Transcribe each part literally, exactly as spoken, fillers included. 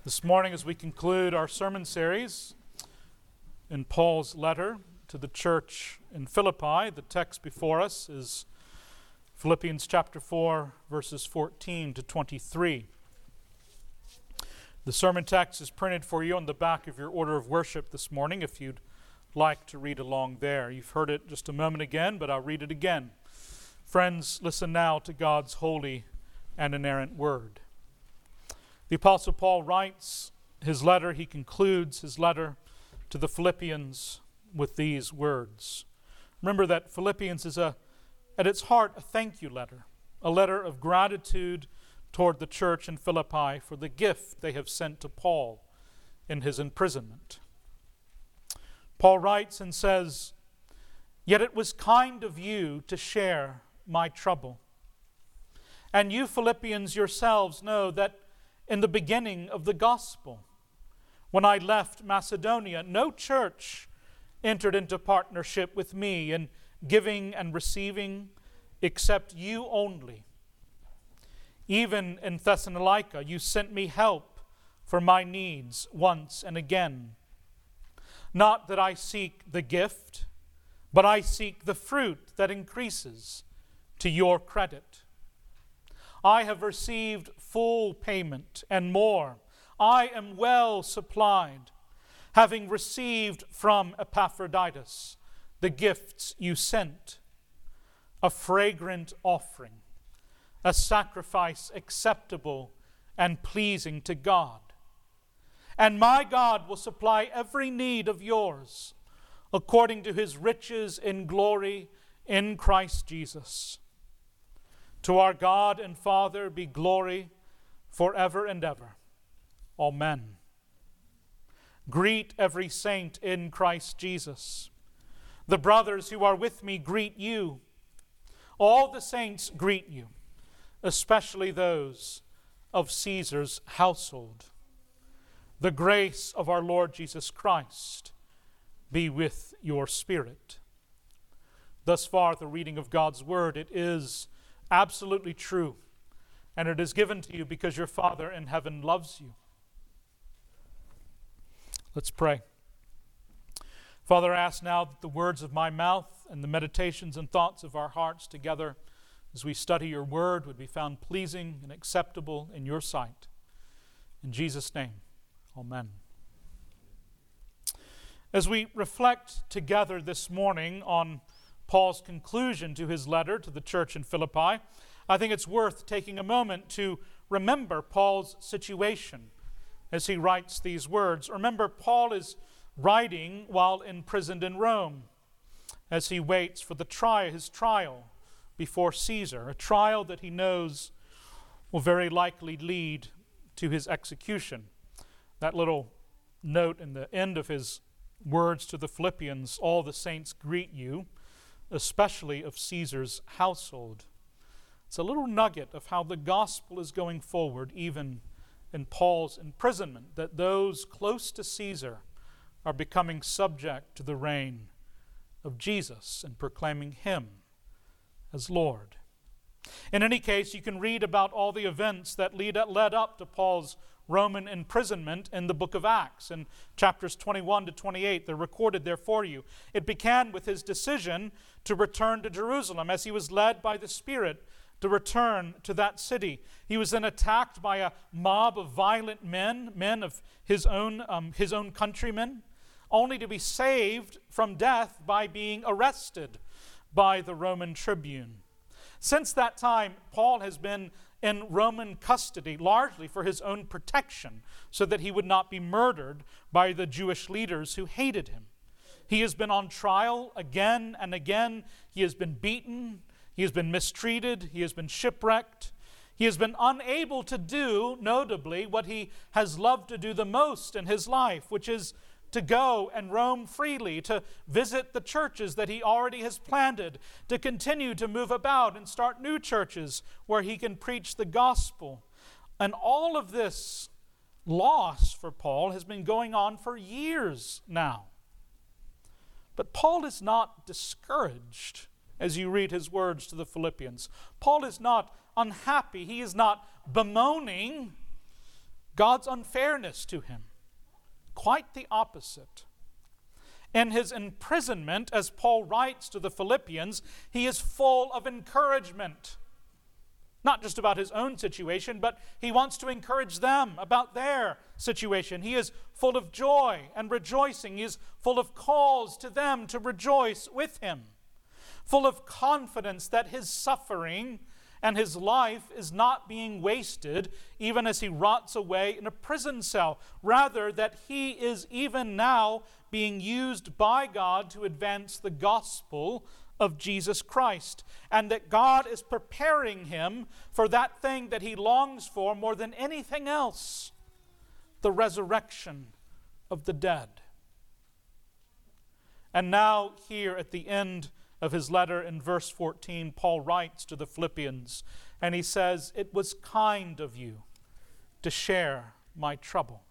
This morning, as we conclude our sermon series in Paul's letter to the church in Philippi, the text before us is Philippians chapter four, verses fourteen to twenty-three. The sermon text is printed for you on the back of your order of worship this morning, if you'd like to read along there. You've heard it just a moment again, but I'll read it again. Friends, listen now to God's holy and inerrant word. The Apostle Paul writes his letter, he concludes his letter to the Philippians with these words. Remember that Philippians is a, at its heart, a thank you letter, a letter of gratitude toward the church in Philippi for the gift they have sent to Paul in his imprisonment. Paul writes and says, "Yet it was kind of you to share my trouble. And you Philippians yourselves know that in the beginning of the gospel, when I left Macedonia, no church entered into partnership with me in giving and receiving except you only. Even in Thessalonica, you sent me help for my needs once and again. Not that I seek the gift, but I seek the fruit that increases to your credit. I have received full payment and more. I am well supplied, having received from Epaphroditus the gifts you sent, a fragrant offering, a sacrifice acceptable and pleasing to God. And my God will supply every need of yours according to his riches in glory in Christ Jesus. To our God and Father be glory forever and ever. Amen. Greet every saint in Christ Jesus. The brothers who are with me greet you. All the saints greet you, especially those of Caesar's household. The grace of our Lord Jesus Christ be with your spirit." Thus far, the reading of God's word. It is absolutely true, and it is given to you because your Father in heaven loves you. Let's pray. Father, I ask now that the words of my mouth and the meditations and thoughts of our hearts together as we study your word would be found pleasing and acceptable in your sight. In Jesus' name, amen. As we reflect together this morning on Paul's conclusion to his letter to the church in Philippi, I think it's worth taking a moment to remember Paul's situation as he writes these words. Remember, Paul is writing while imprisoned in Rome as he waits for the tri- his trial before Caesar, a trial that he knows will very likely lead to his execution. That little note in the end of his words to the Philippians, "All the saints greet you, especially of Caesar's household." It's a little nugget of how the gospel is going forward even in Paul's imprisonment, that those close to Caesar are becoming subject to the reign of Jesus and proclaiming him as Lord. In any case, you can read about all the events that lead, led up to Paul's Roman imprisonment in the book of Acts. In chapters twenty-one to twenty-eight, they're recorded there for you. It began with his decision to return to Jerusalem as he was led by the Spirit to return to that city. He was then attacked by a mob of violent men, men of his own, um, his own countrymen, only to be saved from death by being arrested by the Roman tribune. Since that time, Paul has been in Roman custody, largely for his own protection, so that he would not be murdered by the Jewish leaders who hated him. He has been on trial again and again. He has been beaten. He has been mistreated. He has been shipwrecked. He has been unable to do, notably, what he has loved to do the most in his life, which is to go and roam freely, to visit the churches that he already has planted, to continue to move about and start new churches where he can preach the gospel. And all of this loss for Paul has been going on for years now. But Paul is not discouraged as you read his words to the Philippians. Paul is not unhappy. He is not bemoaning God's unfairness to him. Quite the opposite. In his imprisonment, as Paul writes to the Philippians, he is full of encouragement. Not just about his own situation, but he wants to encourage them about their situation. He is full of joy and rejoicing. He is full of calls to them to rejoice with him. Full of confidence that his suffering and his life is not being wasted even as he rots away in a prison cell. Rather, that he is even now being used by God to advance the gospel of Jesus Christ, and that God is preparing him for that thing that he longs for more than anything else, the resurrection of the dead. And now here at the end of his letter in verse fourteen, Paul writes to the Philippians, and he says, "It was kind of you to share my trouble."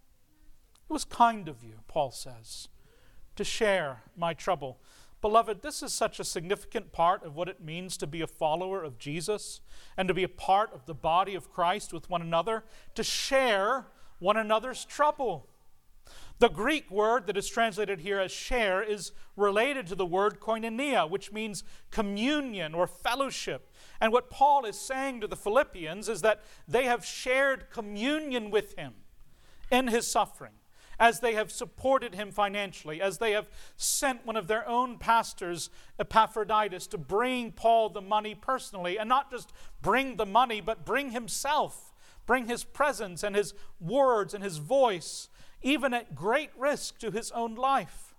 It was kind of you, Paul says, to share my trouble. Beloved, this is such a significant part of what it means to be a follower of Jesus and to be a part of the body of Christ with one another, to share one another's trouble. The Greek word that is translated here as share is related to the word koinonia, which means communion or fellowship. And what Paul is saying to the Philippians is that they have shared communion with him in his suffering, as they have supported him financially, as they have sent one of their own pastors, Epaphroditus, to bring Paul the money personally, and not just bring the money, but bring himself, bring his presence and his words and his voice, even at great risk to his own life.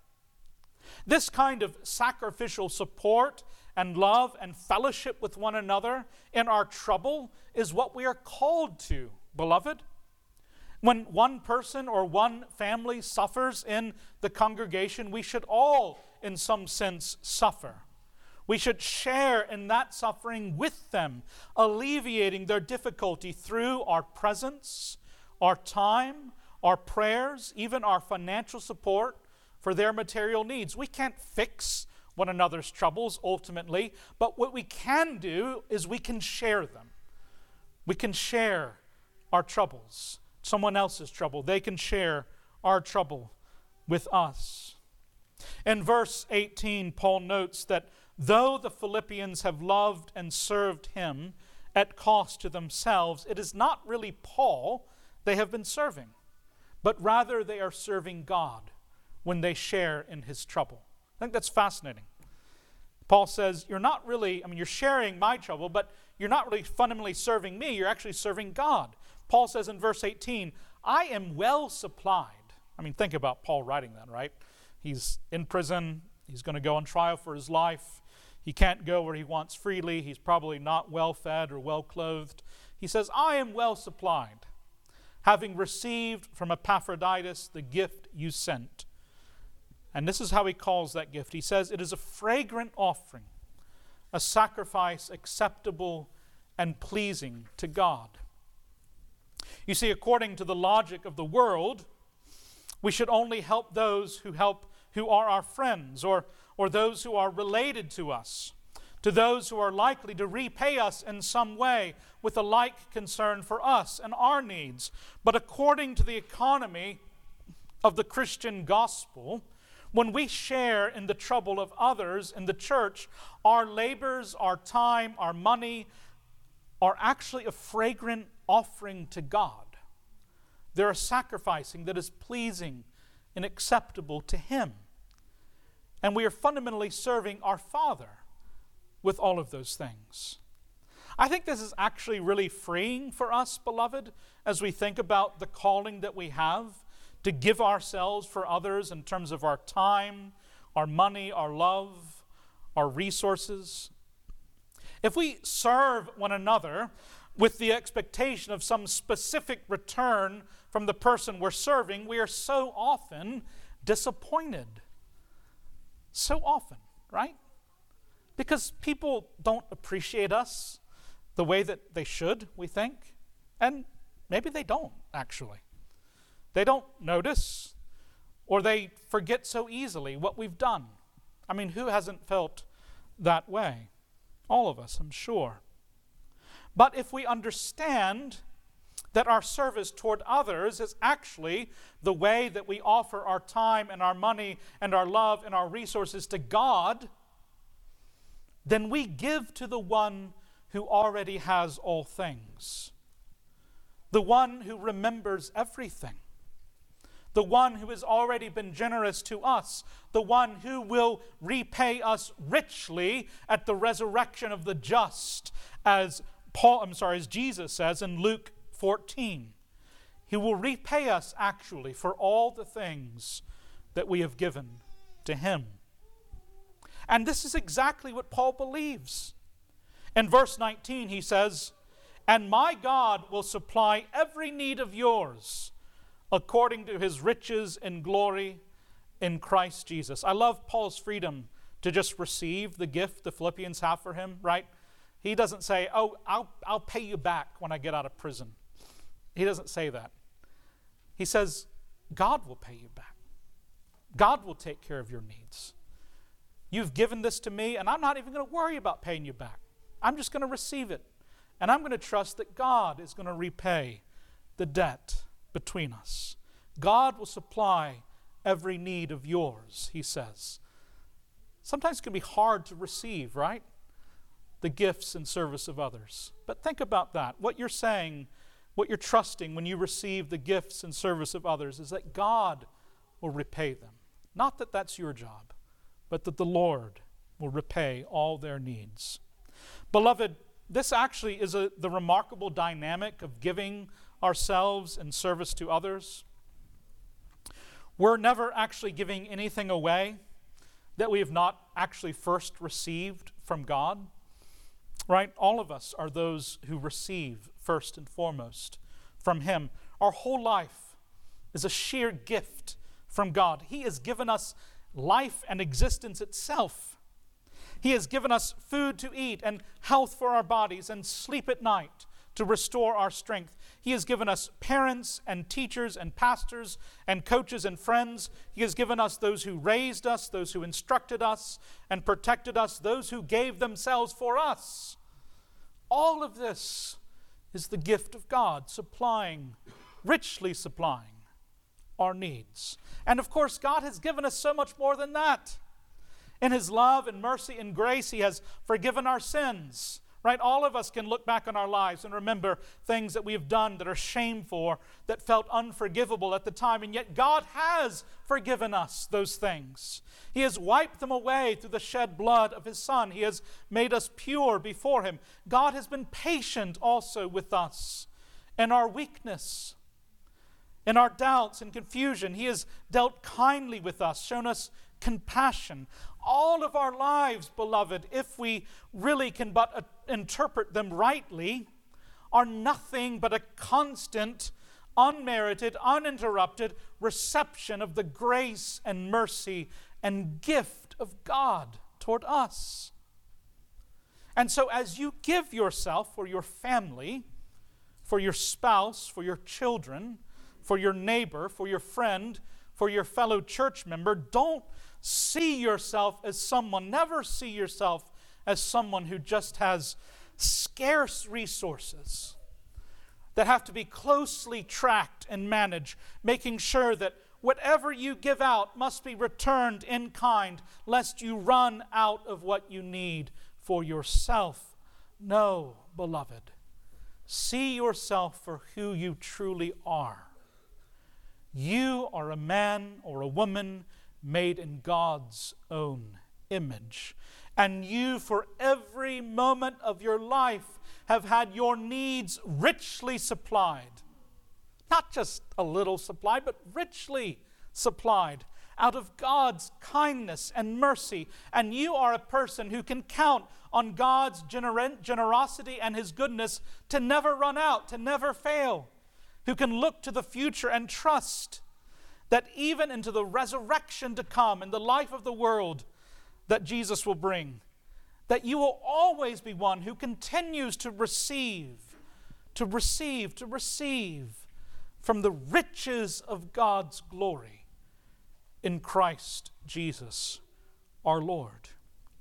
This kind of sacrificial support and love and fellowship with one another in our trouble is what we are called to, beloved. When one person or one family suffers in the congregation, we should all, in some sense, suffer. We should share in that suffering with them, alleviating their difficulty through our presence, our time, our prayers, even our financial support for their material needs. We can't fix one another's troubles ultimately, but what we can do is we can share them. We can share our troubles. Someone else's trouble. They can share our trouble with us. In verse eighteen, Paul notes that though the Philippians have loved and served him at cost to themselves, it is not really Paul they have been serving, but rather they are serving God when they share in his trouble. I think that's fascinating. Paul says, you're not really, I mean, you're sharing my trouble, but you're not really fundamentally serving me, you're actually serving God. Paul says in verse eighteen, I am well supplied. I mean, think about Paul writing that, right? He's in prison. He's going to go on trial for his life. He can't go where he wants freely. He's probably not well fed or well clothed. He says, I am well supplied, having received from Epaphroditus the gift you sent. And this is how he calls that gift. He says, it is a fragrant offering, a sacrifice acceptable and pleasing to God. You see, according to the logic of the world, we should only help those who help, who are our friends, or, or those who are related to us, to those who are likely to repay us in some way with a like concern for us and our needs. But according to the economy of the Christian gospel, when we share in the trouble of others in the church, our labors, our time, our money are actually a fragrant offering to God. They're a sacrificing that is pleasing and acceptable to Him. And we are fundamentally serving our Father with all of those things. I think this is actually really freeing for us, beloved, as we think about the calling that we have to give ourselves for others in terms of our time, our money, our love, our resources. If we serve one another with the expectation of some specific return from the person we're serving, we are so often disappointed. So often, right? Because people don't appreciate us the way that they should, we think. And maybe they don't, actually. They don't notice, or they forget so easily what we've done. I mean, who hasn't felt that way? All of us, I'm sure. But if we understand that our service toward others is actually the way that we offer our time and our money and our love and our resources to God, then we give to the one who already has all things, the one who remembers everything, the one who has already been generous to us, the one who will repay us richly at the resurrection of the just, as Paul, I'm sorry, as Jesus says in Luke fourteen. He will repay us actually for all the things that we have given to him. And this is exactly what Paul believes. In verse nineteen, he says, "And my God will supply every need of yours according to his riches and glory in Christ Jesus." I love Paul's freedom to just receive the gift the Philippians have for him, right? He doesn't say, oh, I'll, I'll pay you back when I get out of prison. He doesn't say that. He says, God will pay you back. God will take care of your needs. You've given this to me, and I'm not even going to worry about paying you back. I'm just going to receive it. And I'm going to trust that God is going to repay the debt between us. God will supply every need of yours, he says. Sometimes it can be hard to receive, right? The gifts and service of others. But think about that. What you're saying, what you're trusting when you receive the gifts and service of others is that God will repay them. Not that that's your job, but that the Lord will repay all their needs. Beloved, this actually is a, the remarkable dynamic of giving ourselves in service to others. We're never actually giving anything away that we have not actually first received from God. Right? All of us are those who receive first and foremost from him. Our whole life is a sheer gift from God. He has given us life and existence itself. He has given us food to eat and health for our bodies and sleep at night to restore our strength. He has given us parents and teachers and pastors and coaches and friends. He has given us those who raised us, those who instructed us and protected us, those who gave themselves for us. All of this is the gift of God, supplying, richly supplying our needs. And of course, God has given us so much more than that. In his love and mercy and grace, he has forgiven our sins. Right? All of us can look back on our lives and remember things that we have done that are shameful, that felt unforgivable at the time, and yet God has forgiven us those things. He has wiped them away through the shed blood of his Son. He has made us pure before him. God has been patient also with us in our weakness, in our doubts and confusion. He has dealt kindly with us, shown us compassion. All of our lives, beloved, if we really can but uh, interpret them rightly, are nothing but a constant, unmerited, uninterrupted reception of the grace and mercy and gift of God toward us. And so as you give yourself for your family, for your spouse, for your children, for your neighbor, for your friend, for your fellow church member, don't see yourself as someone, never see yourself as someone who just has scarce resources that have to be closely tracked and managed, making sure that whatever you give out must be returned in kind, lest you run out of what you need for yourself. No, beloved, see yourself for who you truly are. You are a man or a woman made in God's own image. And you, for every moment of your life, have had your needs richly supplied. Not just a little supplied, but richly supplied out of God's kindness and mercy. And you are a person who can count on God's gener- generosity and his goodness to never run out, to never fail, who can look to the future and trust that even into the resurrection to come and the life of the world that Jesus will bring, that you will always be one who continues to receive, to receive, to receive from the riches of God's glory in Christ Jesus our Lord.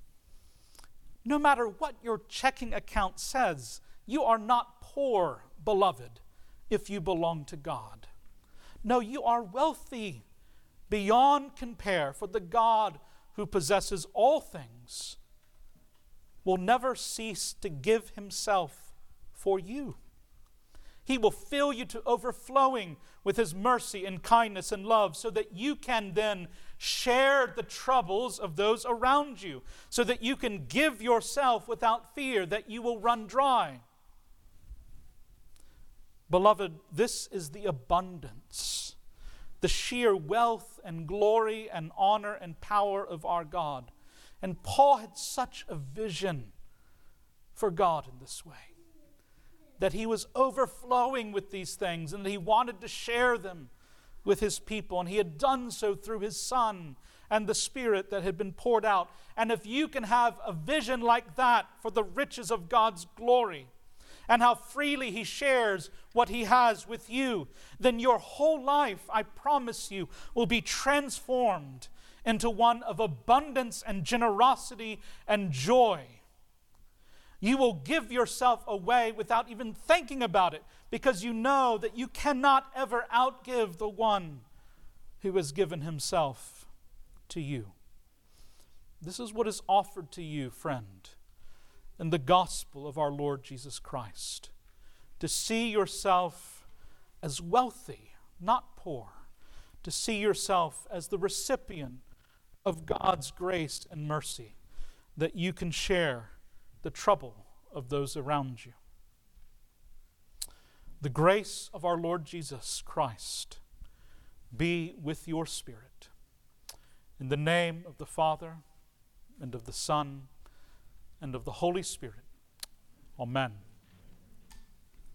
No matter what your checking account says, you are not poor, beloved, if you belong to God. No, you are wealthy beyond compare, for the God who possesses all things will never cease to give himself for you. He will fill you to overflowing with his mercy and kindness and love, so that you can then share the troubles of those around you, so that you can give yourself without fear that you will run dry. Beloved, this is the abundance, the sheer wealth and glory and honor and power of our God. And Paul had such a vision for God in this way, that he was overflowing with these things and that he wanted to share them with his people. And he had done so through his Son and the Spirit that had been poured out. And if you can have a vision like that for the riches of God's glory and how freely he shares what he has with you, then your whole life, I promise you, will be transformed into one of abundance and generosity and joy. You will give yourself away without even thinking about it, because you know that you cannot ever outgive the one who has given himself to you. This is what is offered to you, friend, in the gospel of our Lord Jesus Christ. To see yourself as wealthy, not poor. To see yourself as the recipient of God's grace and mercy, that you can share the trouble of those around you. The grace of our Lord Jesus Christ be with your spirit. In the name of the Father, and of the Son, and of the Holy Spirit. Amen.